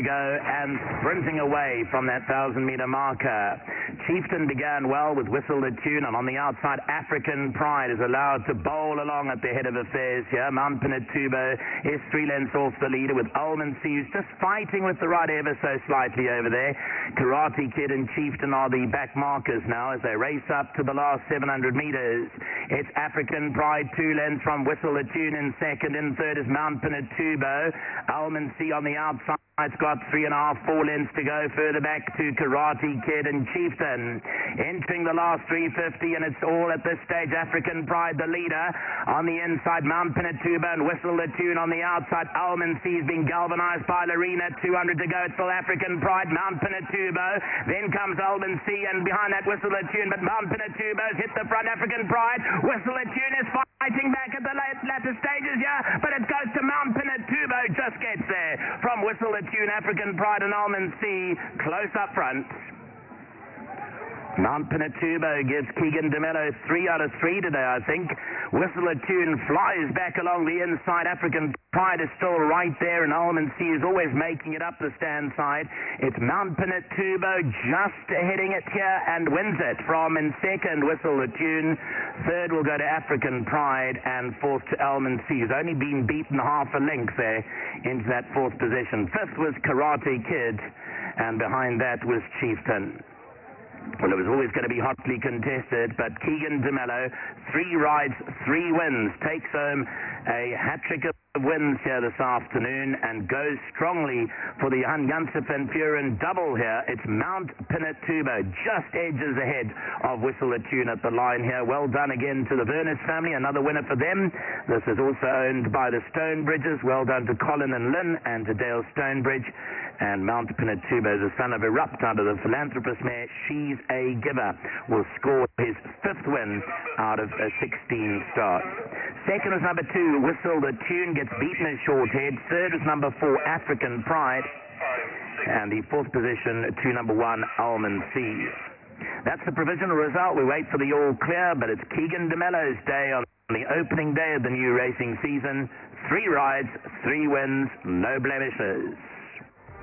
go and sprinting away from that 1,000-meter marker. Chieftain began well with Whistle the Tune, and on the outside, African Pride is allowed to bowl along at the head of affairs here. Mount Pinatubo is 3 lengths off the leader with Almond Sea, who's just fighting with the right ever so slightly over there. Karate Kid and Chieftain are the back markers now as they race up to the last 700 meters. It's African Pride 2 lengths from Whistle the Tune in second. In third is Mount Pinatubo. Almond Sea on the outside. It's got 3.5, 4 lengths to go further back to Karate Kid and Chieftain. Entering the last 350, and it's all at this stage African Pride, the leader. On the inside, Mount Pinatubo and Whistle the Tune on the outside. Almond Sea has been galvanized by Lorena. 200 to go. It's still African Pride, Mount Pinatubo. Then comes Almond Sea, and behind that Whistle the Tune. But Mount Pinatubo's hit the front. African Pride. Whistle the Tune is fighting back at the latter stages, yeah. But it goes to Mount Pinatubo. Just gets there from Whistle the Tune, African Pride and Almond Sea close up front. Mount Pinatubo gives Keegan DeMello 3 out of 3 today, I think. Whistle the Tune flies back along the inside. African Pride is still right there, and Almond Sea is always making it up the stand side. It's Mount Pinatubo just heading it here and wins it from in second, Whistle the Tune. Third will go to African Pride, and fourth to Almond Sea, who's only been beaten half a length there into that fourth position. Fifth was Karate Kid, and behind that was Chieftain. Well, it was always going to be hotly contested, but Keegan DeMello, 3 rides, 3 wins, takes home a hat-trick of wins here this afternoon and goes strongly for the Janse van Vuuren double here. It's Mount Pinatubo, just edges ahead of Whistle the Tune at the line here. Well done again to the Vernus family, another winner for them. This is also owned by the Stonebridges. Well done to Colin and Lynn and to Dale Stonebridge. And Mount Pinatubo, the son of Erupt out of the Philanthropist mare, She's a Giver, will score his 5th win out of 16 starts. Second was number 2, Whistle the Tune, gets beaten as short head. Third was number 4, African Pride. And the 4th position to number 1, Almond Sea. That's the provisional result. We wait for the all clear, but it's Keegan DeMello's day on the opening day of the new racing season. 3 rides, 3 wins, no blemishes.